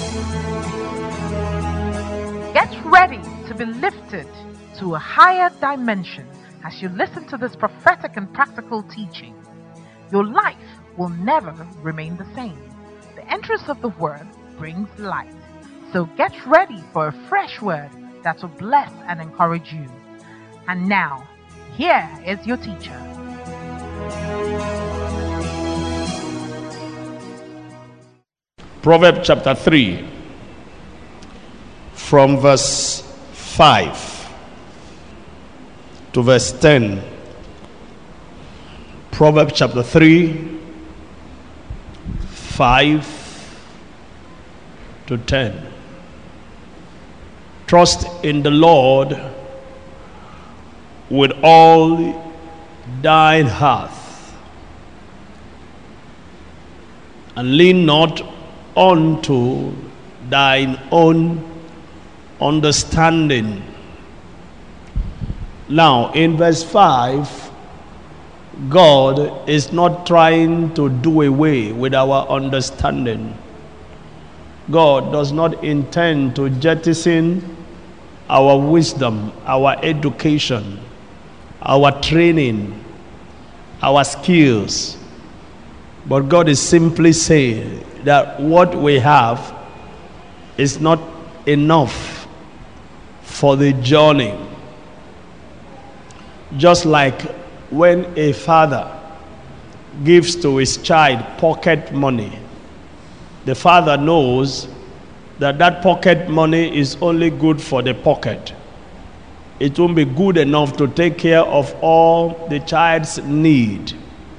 Get ready to be lifted to a higher dimension as you listen to this prophetic and practical teaching. Your life will never remain the same. The entrance of the word brings light. So get ready for a fresh word that will bless and encourage you. And now, here is your teacher. Proverbs chapter 3, from verse 5 to verse 10. Proverbs chapter 3, 5 to 10. Trust in the Lord with all thine heart, and lean not unto thine own understanding. Now, in verse 5, God is not trying to do away with our understanding. God does not intend to jettison our wisdom, our education, our training, our skills. But God is simply saying that what we have is not enough for the journey. Just like when a father gives to his child pocket money, the father knows that that pocket money is only good for the pocket. It won't be good enough to take care of all the child's need.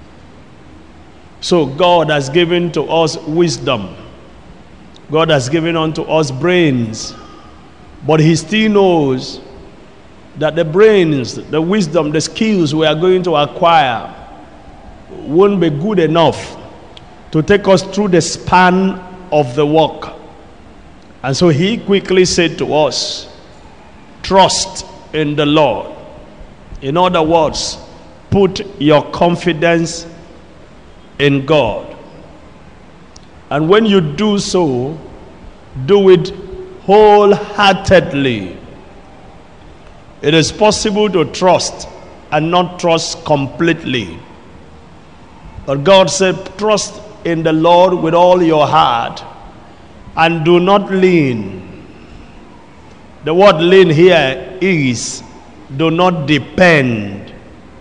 So God has given to us wisdom. God has given unto us brains. But He still knows that the brains, the wisdom, the skills we are going to acquire won't be good enough to take us through the span of the work. And so He quickly said to us, trust in the Lord. In other words, put your confidence in God. And when you do so, do it wholeheartedly. It is possible to trust and not trust completely. But God said, trust in the Lord with all your heart and do not lean. The word lean here is do not depend.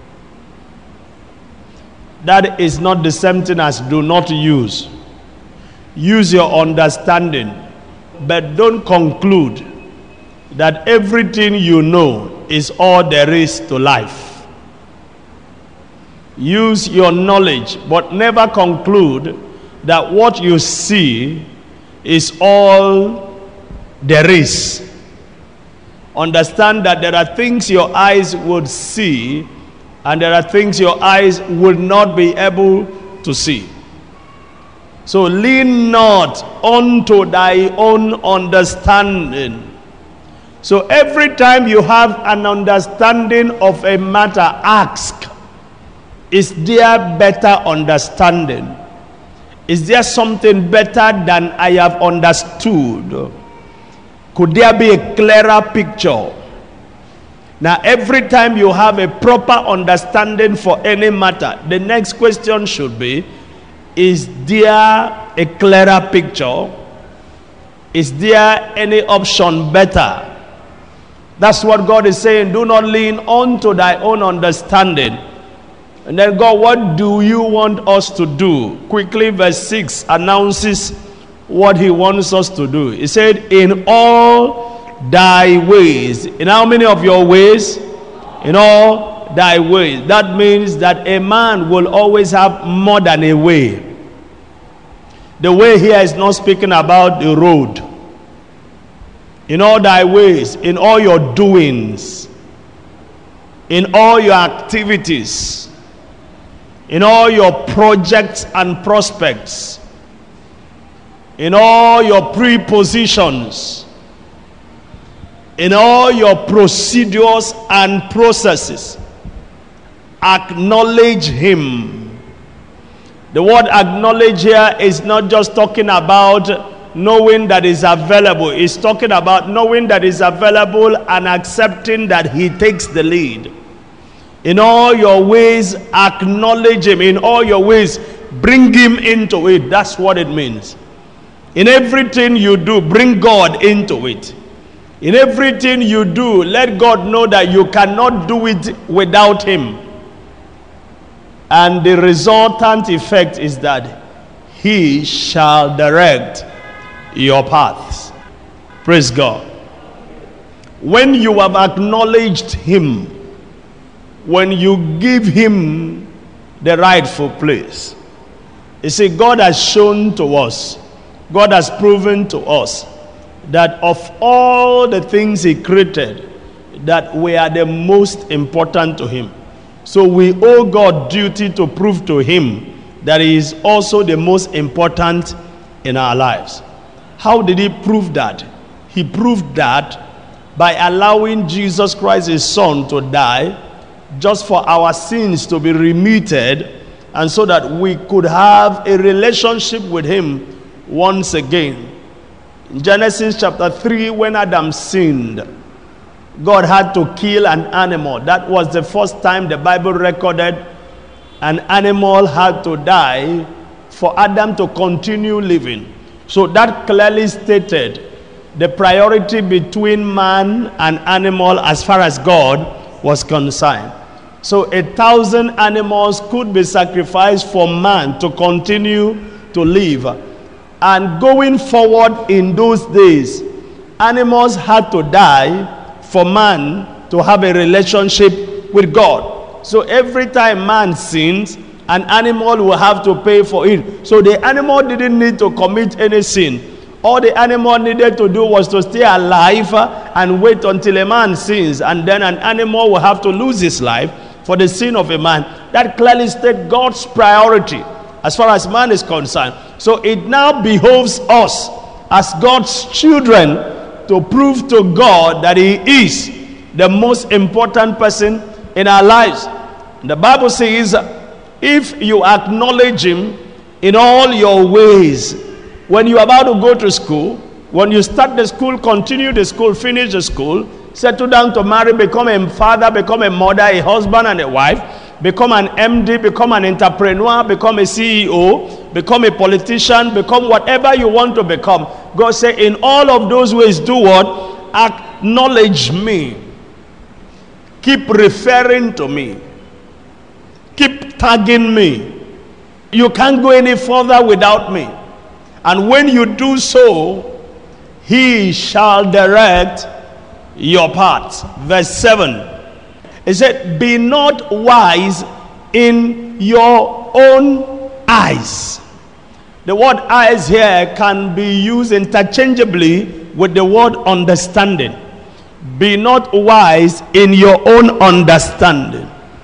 That is not the same thing as do not use. Use your understanding, but don't conclude that everything you know is all there is to life. Use your knowledge, but never conclude that what you see is all there is. Understand that there are things your eyes would see, and there are things your eyes would not be able to see. So lean not unto thy own understanding. So every time you have an understanding of a matter, ask, is there better understanding? Is there something better than I have understood? Could there be a clearer picture? Now, every time you have a proper understanding for any matter, the next question should be, is there a clearer picture? Is there any option better? That's what God is saying. Do not lean onto thy own understanding. And then God, what do you want us to do? Quickly, verse 6 announces what He wants us to do. He said, in all thy ways. In how many of your ways? In all thy ways. That means that a man will always have more than a way. The way here is not speaking about the road. In all thy ways, in all your doings, in all your activities, in all your projects and prospects, in all your prepositions, in all your procedures and processes, acknowledge Him. The word acknowledge here is not just talking about knowing that is available. It's talking about knowing that is available and accepting that he takes the lead. In all your ways, acknowledge him. In all your ways, bring him into it. That's what it means. In everything you do, bring God into it. In everything you do, let God know that you cannot do it without him. And the resultant effect is that he shall direct your paths. Praise God. When you have acknowledged him, when you give him the rightful place, you see, God has shown to us, God has proven to us that of all the things he created, that we are the most important to him. So we owe God duty to prove to him that he is also the most important in our lives. How did he prove that? He proved that by allowing Jesus Christ, his son, to die just for our sins to be remitted, and so that we could have a relationship with him once again. In Genesis chapter 3, when Adam sinned, God had to kill an animal. That was the first time the Bible recorded an animal had to die for Adam to continue living. So that clearly stated the priority between man and animal as far as God was concerned. So 1,000 animals could be sacrificed for man to continue to live. And going forward in those days, animals had to die for man to have a relationship with God. So every time man sins, an animal will have to pay for it. So the animal didn't need to commit any sin. All the animal needed to do was to stay alive and wait until a man sins, and then an animal will have to lose his life for the sin of a man. That clearly states God's priority as far as man is concerned. So it now behoves us as God's children to prove to God that he is the most important person in our lives. The Bible says, if you acknowledge him in all your ways, when you're about to go to school, when you start the school, continue the school, finish the school, settle down to marry, become a father, become a mother, a husband and a wife, become an MD, become an entrepreneur, become a CEO, become a politician, become whatever you want to become. God said, in all of those ways, do what? Acknowledge me. Keep referring to me. Keep tagging me. You can't go any further without me. And when you do so, he shall direct your paths. Verse 7. It said, be not wise in your own eyes. The word eyes here can be used interchangeably with the word understanding. Be not wise in your own understanding.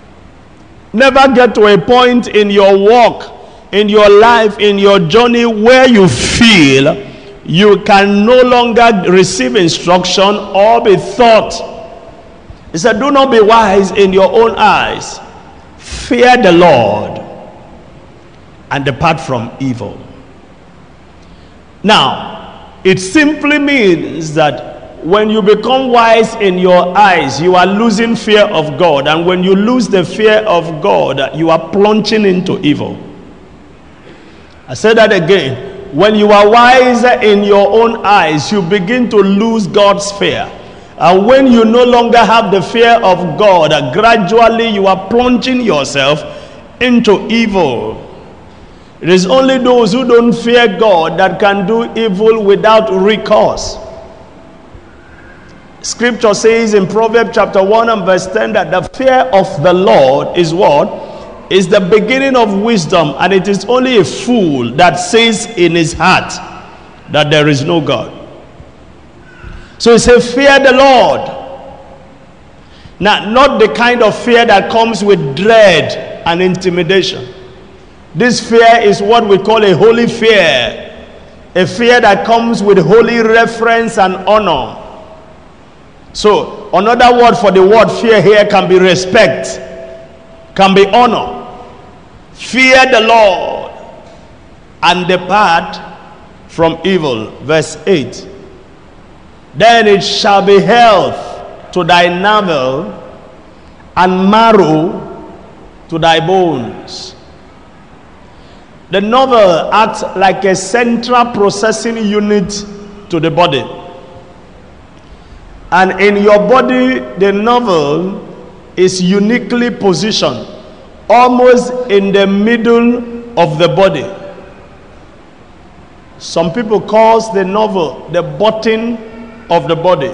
Never get to a point in your walk, in your life, in your journey where you feel you can no longer receive instruction or be taught. He said, do not be wise in your own eyes. Fear the Lord and depart from evil. Now, it simply means that when you become wise in your eyes, you are losing fear of God. And when you lose the fear of God, you are plunging into evil. I say that again. When you are wiser in your own eyes, you begin to lose God's fear. And when you no longer have the fear of God, gradually you are plunging yourself into evil. It is only those who don't fear God that can do evil without recourse. Scripture says in Proverbs chapter 1 and verse 10 that the fear of the Lord is what? Is the beginning of wisdom, and it is only a fool that says in his heart that there is no God. So he said, fear the Lord. Now, not the kind of fear that comes with dread and intimidation. This fear is what we call a holy fear. A fear that comes with holy reverence and honor. So, another word for the word fear here can be respect, can be honor. Fear the Lord and depart from evil. Verse 8. Then it shall be health to thy navel and marrow to thy bones. The navel acts like a central processing unit to the body. And in your body, the navel is uniquely positioned, almost in the middle of the body. Some people call the navel the button of the body.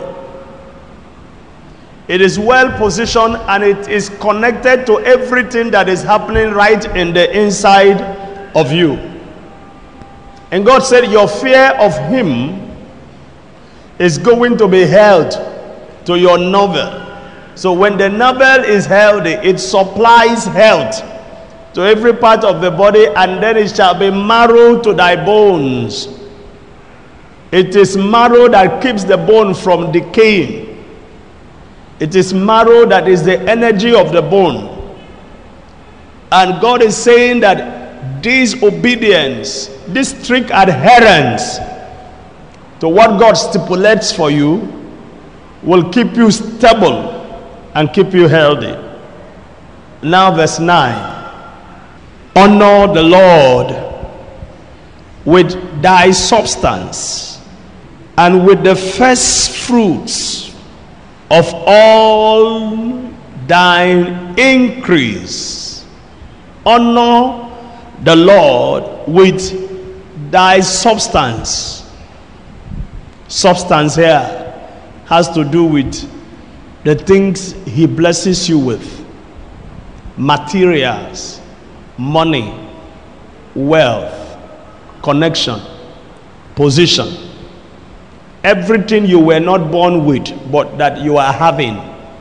It is well positioned and it is connected to everything that is happening right in the inside of you. And God said your fear of him is going to be held to your navel. So when the navel is healthy, it supplies health to every part of the body, and then it shall be marrow to thy bones. It is marrow that keeps the bone from decaying. It is marrow that is the energy of the bone. And God is saying that this obedience, this strict adherence to what God stipulates for you will keep you stable and keep you healthy. Now verse 9. Honor the Lord with thy substance and with the first fruits of all thine increase. Honor the Lord with thy substance. Substance here has to do with the things he blesses you with. Materials, money, wealth, connection, position. Everything you were not born with, but that you are having.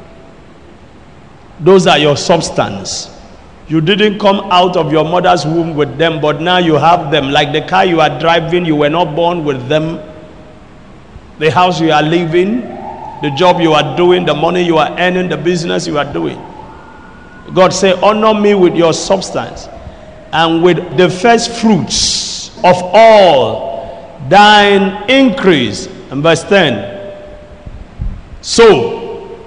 Those are your substance. You didn't come out of your mother's womb with them, but now you have them. Like the car you are driving, you were not born with them. The house you are living, the job you are doing, the money you are earning, the business you are doing. God said, honor me with your substance and with the first fruits of all thine increase. And verse 10. So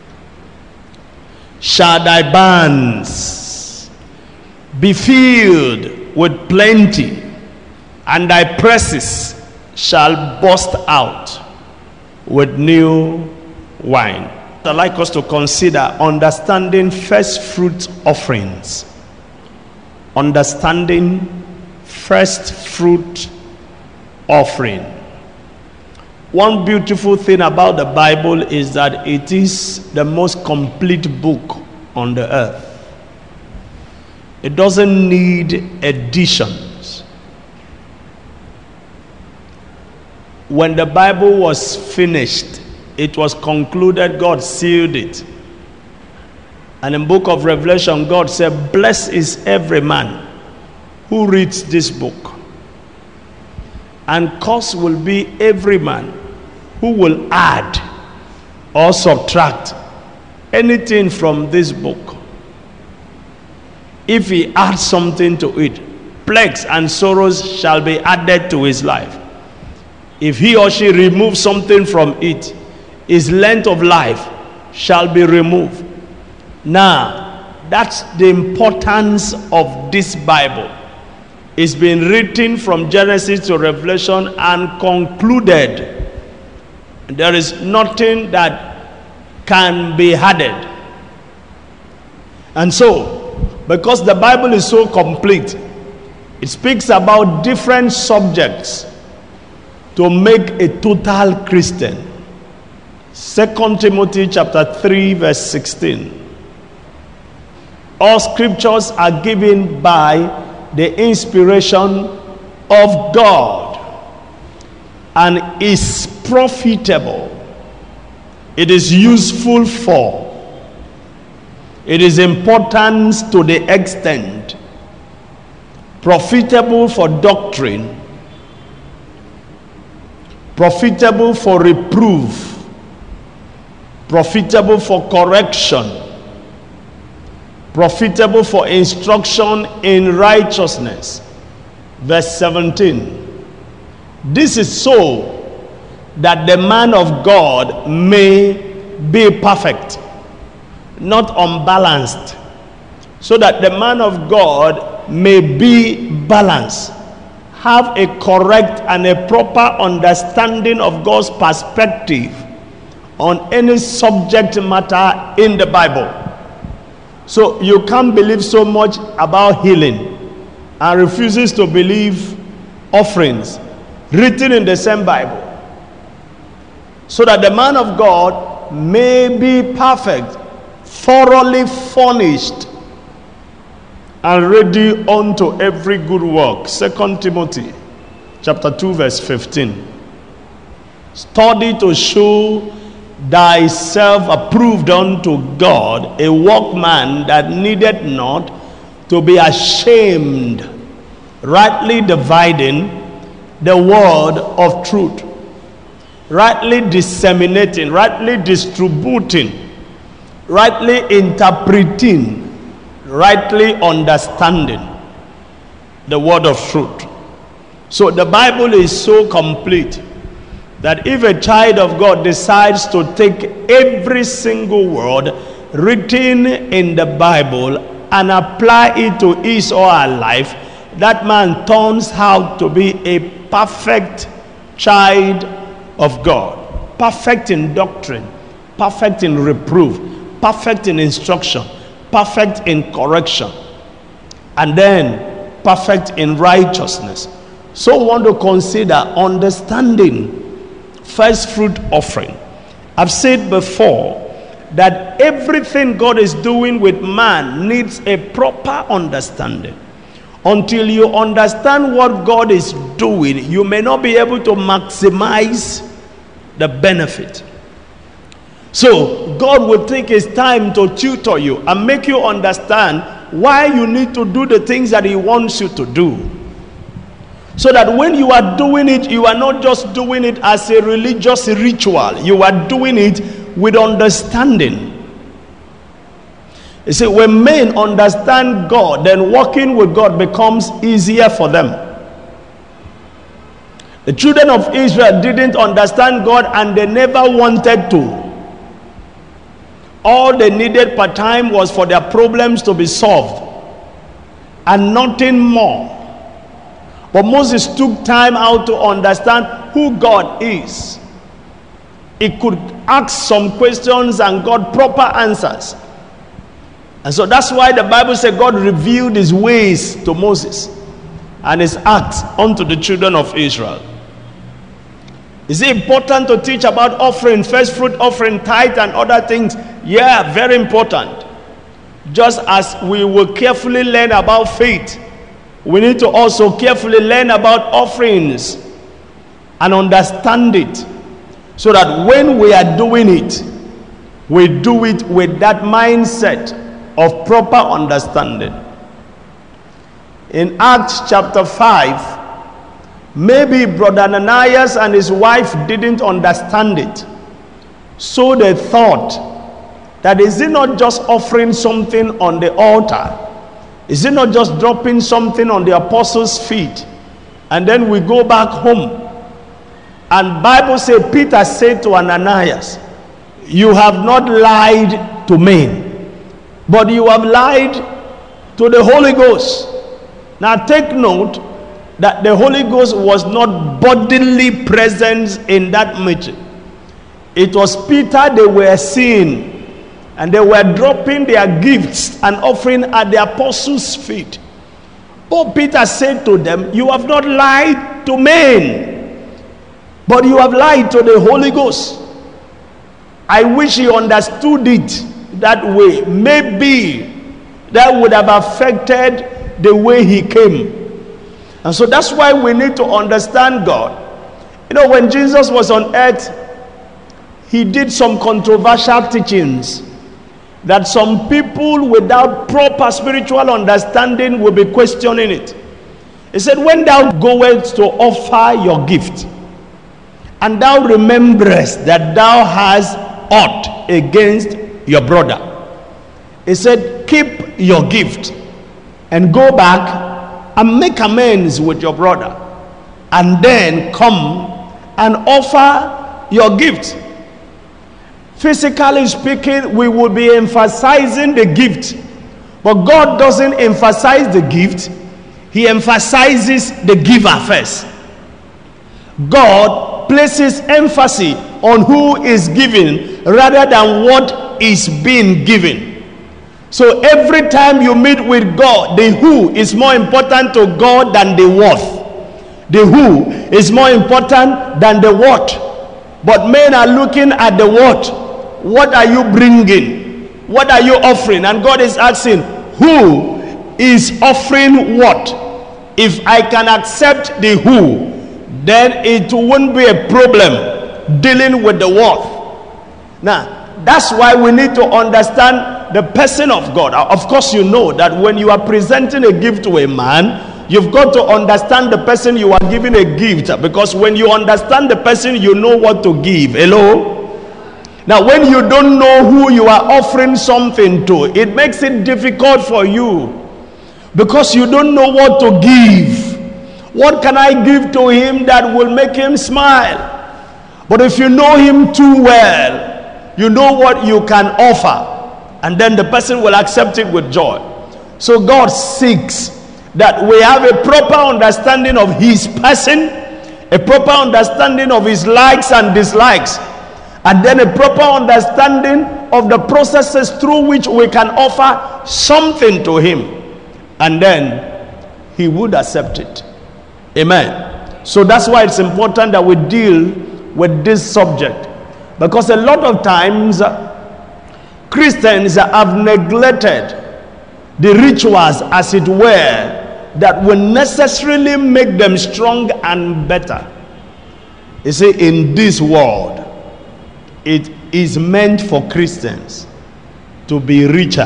shall thy barns be filled with plenty, and thy presses shall burst out with new wine. I'd like us to consider understanding first fruit offerings. Understanding first fruit offering. One beautiful thing about the Bible is that it is the most complete book on the earth. It doesn't need additions. When the Bible was finished, it was concluded, God sealed it. And in the book of Revelation, God said, blessed is every man who reads this book. And cursed will be every man who will add or subtract anything from this book. If he adds something to it, plagues and sorrows shall be added to his life. If he or she removes something from it, his length of life shall be removed. Now, that's the importance of this Bible. It's been written from Genesis to Revelation and concluded. There is nothing that can be added. And so, because the Bible is so complete, it speaks about different subjects to make a total Christian. 2 Timothy chapter 3 verse 16. All scriptures are given by the inspiration of God and is profitable. It is useful for. It is important to the extent profitable for doctrine, profitable for reproof, profitable for correction, profitable for instruction in righteousness. Verse 17. This is so that the man of God may be perfect, not unbalanced. So that the man of God may be balanced, have a correct and a proper understanding of God's perspective on any subject matter in the Bible. So you can't believe so much about healing and refuses to believe offerings written in the same Bible, so that the man of God may be perfect, thoroughly furnished, and ready unto every good work. 2 Timothy chapter 2 verse 15. Study to show thyself approved unto God, a workman that needeth not to be ashamed, rightly dividing the word of truth, rightly disseminating, rightly distributing, rightly interpreting, rightly understanding the word of truth. So the Bible is so complete that if a child of God decides to take every single word written in the Bible and apply it to his or her life, that man turns out to be a perfect child of God, perfect in doctrine, perfect in reproof, perfect in instruction, perfect in correction, and then perfect in righteousness. So we want to consider understanding first fruit offering. I've said before that everything God is doing with man needs a proper understanding. Until you understand what God is doing, you may not be able to maximize the benefit. So God will take his time to tutor you and make you understand why you need to do the things that he wants you to do, so that when you are doing it, you are not just doing it as a religious ritual. You are doing it with understanding. You see, when men understand God, then walking with God becomes easier for them. The children of Israel didn't understand God, and they never wanted to. All they needed per time was for their problems to be solved, and nothing more. But Moses took time out to understand who God is. He could ask some questions and got proper answers. And so that's why the Bible said God revealed his ways to Moses and his acts unto the children of Israel. Is it important to teach about offering, first fruit offering, tithe, and other things? Yeah, very important. Just as we will carefully learn about faith, we need to also carefully learn about offerings and understand it, so that when we are doing it, we do it with that mindset of proper understanding. In Acts chapter 5, maybe Brother Ananias and his wife didn't understand it. So they thought that is it not just offering something on the altar? Is it not just dropping something on the apostles' feet and then we go back home? And Bible says, Peter said to Ananias, you have not lied to men, but you have lied to the Holy Ghost. Now take note that the Holy Ghost was not bodily present in that meeting. It was Peter they were seeing, and they were dropping their gifts and offering at the apostles' feet. Oh, Peter said to them, you have not lied to men, but you have lied to the Holy Ghost. I wish he understood it that way. Maybe that would have affected the way he came. And so that's why we need to understand God. You know, when Jesus was on earth, he did some controversial teachings that some people without proper spiritual understanding will be questioning it. He said, when thou goest to offer your gift, and thou rememberest that thou hast aught against your brother, he said, keep your gift and go back and make amends with your brother. and then come and offer your gift. Physically speaking, we will be emphasizing the gift, but God doesn't emphasize the gift. He emphasizes the giver first. God places emphasis on who is giving rather than what is being given. So every time you meet with God, the who is more important to God than the what. The who is more important than the what. But men are looking at the what. What are you bringing? What are you offering? And God is asking, who is offering what? If I can accept the who, then it won't be a problem dealing with the what. Now, that's why we need to understand the person of God. Of course, you know that when you are presenting a gift to a man, you've got to understand the person you are giving a gift, because when you understand the person, you know what to give. Hello? Now, when you don't know who you are offering something to, it makes it difficult for you, because you don't know what to give. What can I give to him that will make him smile? But if you know him too well, you know what you can offer, and then the person will accept it with joy. So God seeks that we have a proper understanding of his person, a proper understanding of his likes and dislikes, and then a proper understanding of the processes through which we can offer something to him, and then he would accept it. Amen. So that's why it's important that we deal with this subject, because a lot of times Christians have neglected the rituals, as it were, that will necessarily make them strong and better. You see, in this world, it is meant for Christians to be richer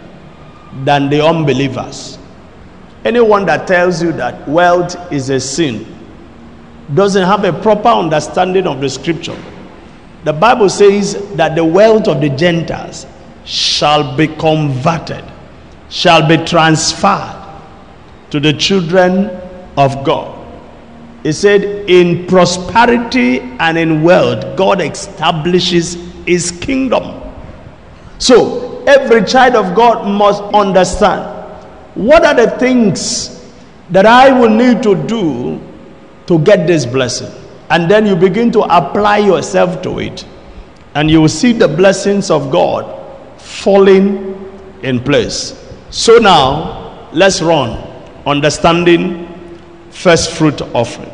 than the unbelievers. Anyone that tells you that wealth is a sin doesn't have a proper understanding of the scripture. The Bible says that the wealth of the Gentiles shall be converted, shall be transferred to the children of God. It said, in prosperity and in wealth, God establishes his kingdom. So every child of God must understand, what are the things that I will need to do to get this blessing? And then you begin to apply yourself to it, and you will see the blessings of God falling in place. So now, let's run understanding first fruit offering.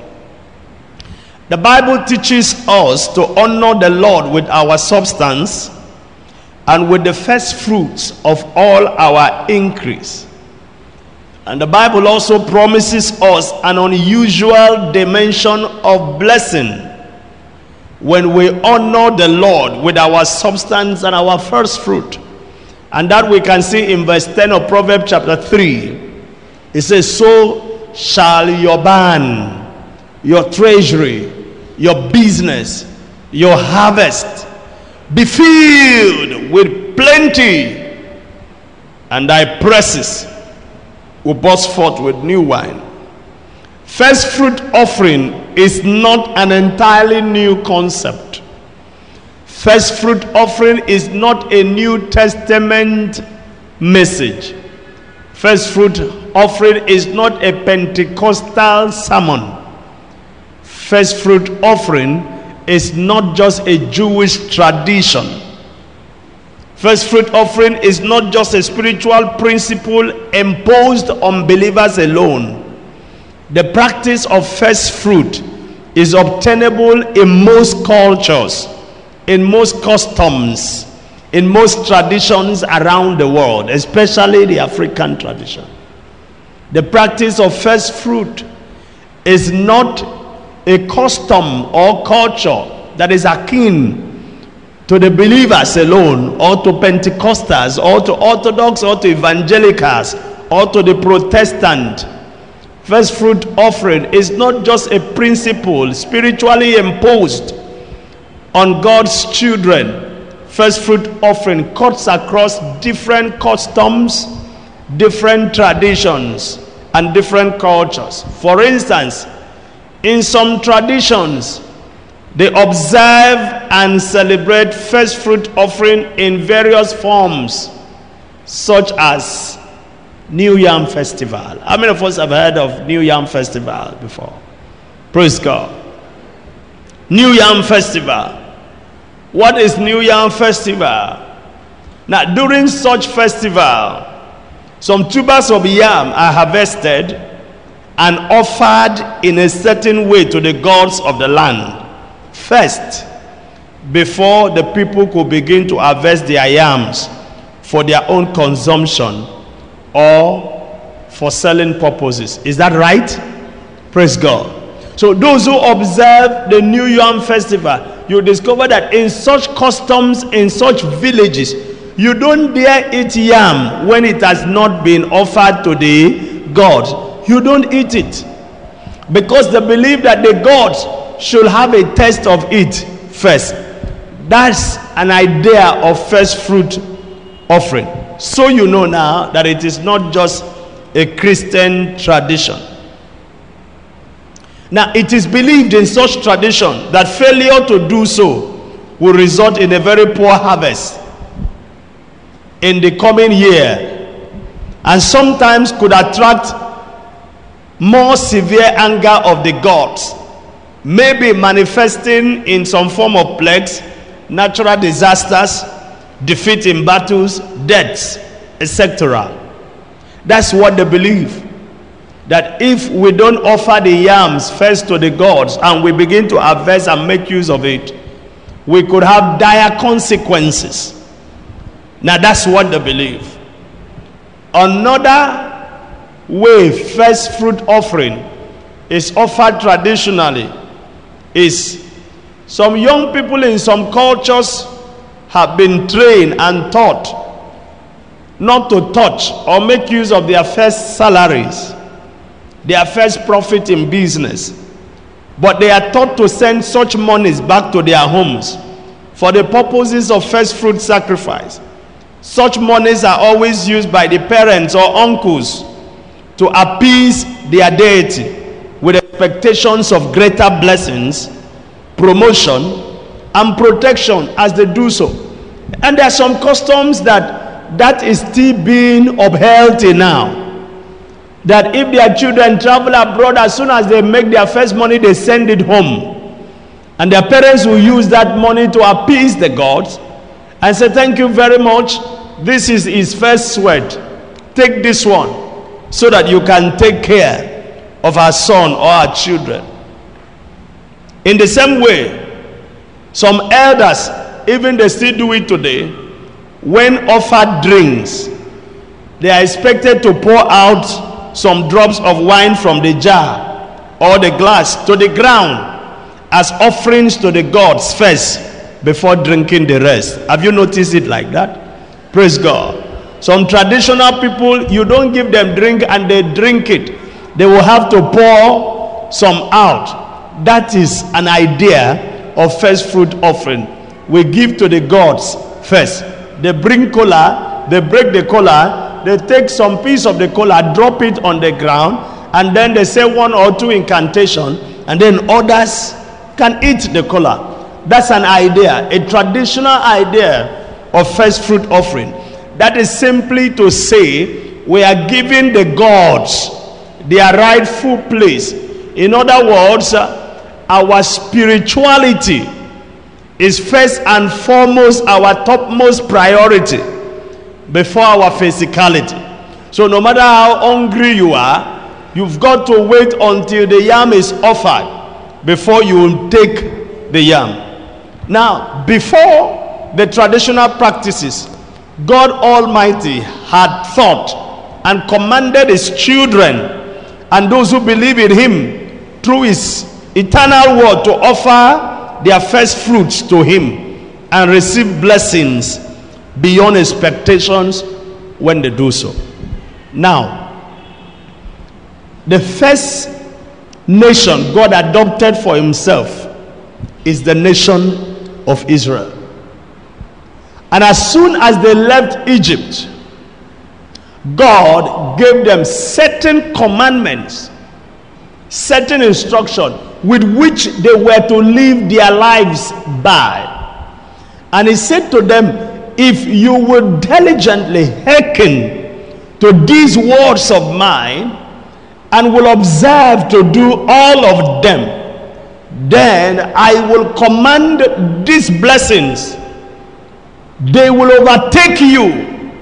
The Bible teaches us to honor the Lord with our substance and with the first fruits of all our increase. And the Bible also promises us an unusual dimension of blessing when we honor the Lord with our substance and our first fruit. And that we can see in verse 10 of Proverbs chapter 3. It says, so shall your barn, your treasury, your business, your harvest be filled with plenty, and thy presses will burst forth with new wine. First fruit offering is not an entirely new concept. First fruit offering is not a New Testament message. First fruit offering is not a Pentecostal sermon. First fruit offering is not just a Jewish tradition. First fruit offering is not just a spiritual principle imposed on believers alone. The practice of first fruit is obtainable in most cultures, in most customs, in most traditions around the world, especially the African tradition. The practice of first fruit is not a custom or culture that is akin to the believers alone, or to Pentecostals, or to Orthodox, or to Evangelicals, or to the Protestant. First fruit offering is not just a principle spiritually imposed on God's children. First fruit offering cuts across different customs, different traditions, and different cultures. For instance, In some traditions, they observe and celebrate first fruit offering in various forms, such as New Yam Festival. How many of us have heard of New Yam Festival before? Praise God. New Yam Festival. What is New Yam Festival? Now, during such festival, some tubers of yam are harvested and offered in a certain way to the gods of the land first, before the people could begin to harvest their yams for their own consumption or for selling purposes. Is that right? Praise God. So those who observe the New Yam Festival, you discover that in such customs, in such villages, you don't dare eat yam when it has not been offered to the gods. You don't eat it, because they believe that the gods should have a taste of it first. That's an idea of first fruit offering. So you know now that it is not just a Christian tradition. Now, it is believed in such tradition that failure to do so will result in a very poor harvest in the coming year, and sometimes could attract more severe anger of the gods, maybe manifesting in some form of plagues, natural disasters, defeat in battles, deaths, etc. That's what they believe. That if we don't offer the yams first to the gods and we begin to harvest and make use of it, we could have dire consequences. Now that's what they believe. Another way first fruit offering is offered traditionally is some young people in some cultures have been trained and taught not to touch or make use of their first salaries, their first profit in business, but they are taught to send such monies back to their homes for the purposes of first fruit sacrifice. Such monies are always used by the parents or uncles to appease their deity with expectations of greater blessings, promotion, and protection as they do so. And there are some customs that is still being upheld till now. That if their children travel abroad, as soon as they make their first money, they send it home. And their parents will use that money to appease the gods and say, thank you very much. This is his first sweat. Take this one so that you can take care of our son or our children. In the same way, some elders, even they still do it today, when offered drinks, they are expected to pour out some drops of wine from the jar or the glass to the ground as offerings to the gods first before drinking the rest. Have you noticed it like that? Praise God. Some traditional people, you don't give them drink and they drink it. They will have to pour some out. That is an idea of first fruit offering. We give to the gods first. They bring cola, they break the cola, they take some piece of the cola, drop it on the ground, and then they say one or two incantation, and then others can eat the cola. That's an idea, a traditional idea of first fruit offering. That is simply to say we are giving the gods their rightful place. In other words, our spirituality is first and foremost our topmost priority before our physicality. So no matter how hungry you are, you've got to wait until the yam is offered before you take the yam. Now, before the traditional practices, God Almighty had thought and commanded his children and those who believe in him through his eternal word to offer their first fruits to him and receive blessings beyond expectations when they do so. Now, the first nation God adopted for himself is the nation of Israel. And as soon as they left Egypt, God gave them certain commandments, certain instruction. with which they were to live their lives by. And he said to them, if you would diligently hearken to these words of mine, and will observe to do all of them, then I will command these blessings. They will overtake you.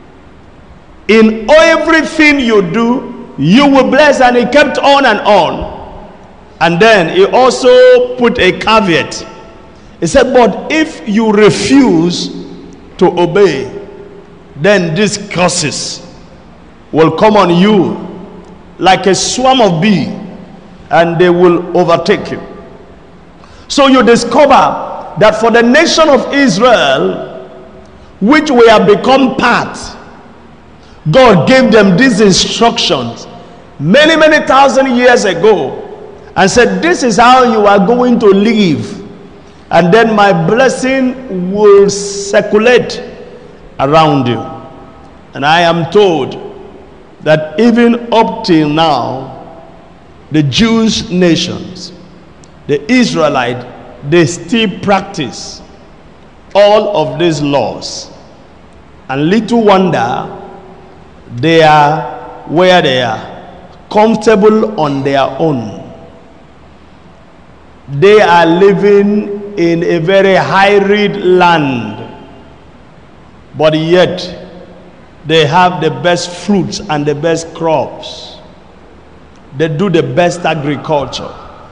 In everything you do, you will bless. And he kept on and on. And then he also put a caveat. He said, but if you refuse to obey, then these curses will come on you like a swarm of bees, and they will overtake you. So you discover that for the nation of Israel, which we have become part, God gave them these instructions many, many thousand years ago, and said, this is how you are going to live, and then my blessing will circulate around you. And I am told that even up till now, the Jewish nations, the Israelites, they still practice all of these laws. And little wonder they are where they are, comfortable on their own. They are living in a very arid land, but yet they have the best fruits and the best crops. They do the best agriculture.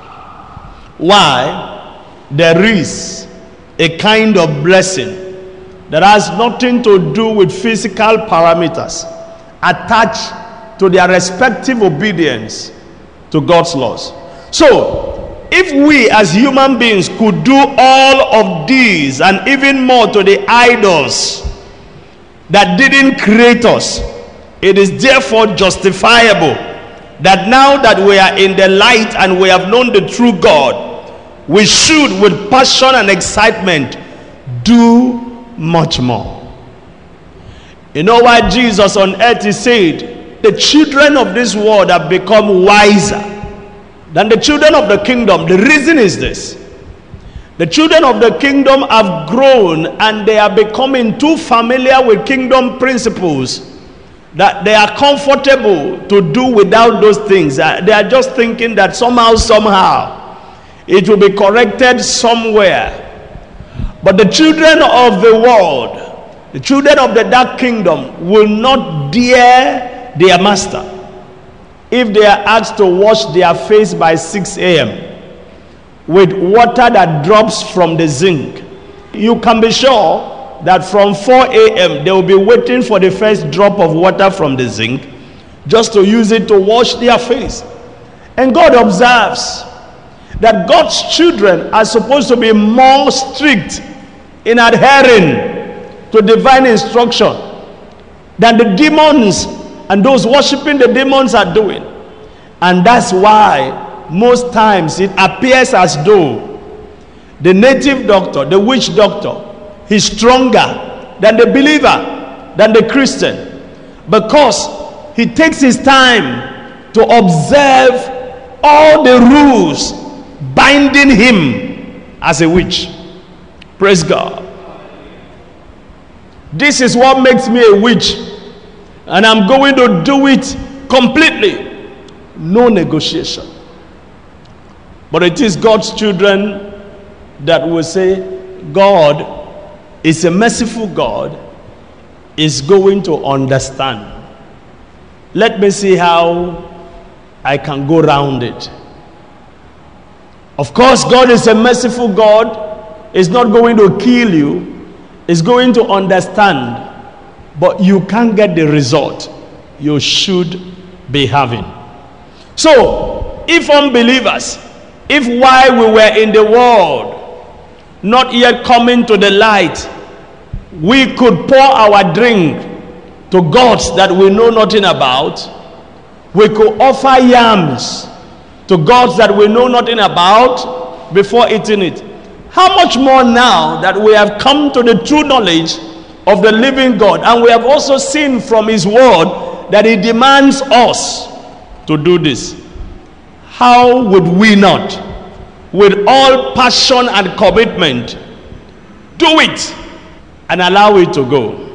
Why? There is a kind of blessing that has nothing to do with physical parameters attached to their respective obedience to God's laws. So, if we as human beings could do all of these and even more to the idols that didn't create us, it is therefore justifiable that now that we are in the light and we have known the true God, we should with passion and excitement do much more. You know why Jesus on earth, he said, the children of this world have become wiser than the children of the kingdom. The reason is this: the children of the kingdom have grown and they are becoming too familiar with kingdom principles that they are comfortable to do without those things. They are just thinking that somehow it will be corrected somewhere. But the children of the world, the children of the dark kingdom, will not dare their master if they are asked to wash their face by 6 a.m. with water that drops from the zinc. You can be sure that from 4 a.m. they will be waiting for the first drop of water from the zinc just to use it to wash their face. And God observes that God's children are supposed to be more strict in adhering to divine instruction than the demons and those worshiping the demons are doing. And that's why most times it appears as though the native doctor, the witch doctor, is stronger than the believer, than the Christian, because he takes his time to observe all the rules binding him as a witch. Praise God. This is what makes me a witch, and I'm going to do it completely. No negotiation. But it is God's children that will say, God is a merciful God, is going to understand. Let me see how I can go around it. Of course, God is a merciful God. He's not going to kill you. He's going to understand. But you can't get the result you should be having. So, if unbelievers, if while we were in the world, not yet coming to the light, we could pour our drink to gods that we know nothing about, we could offer yams to gods that we know nothing about before eating it, how much more now that we have come to the true knowledge of the living God, and we have also seen from his word that he demands us to do this? How would we not with all passion and commitment, do it and allow it to go.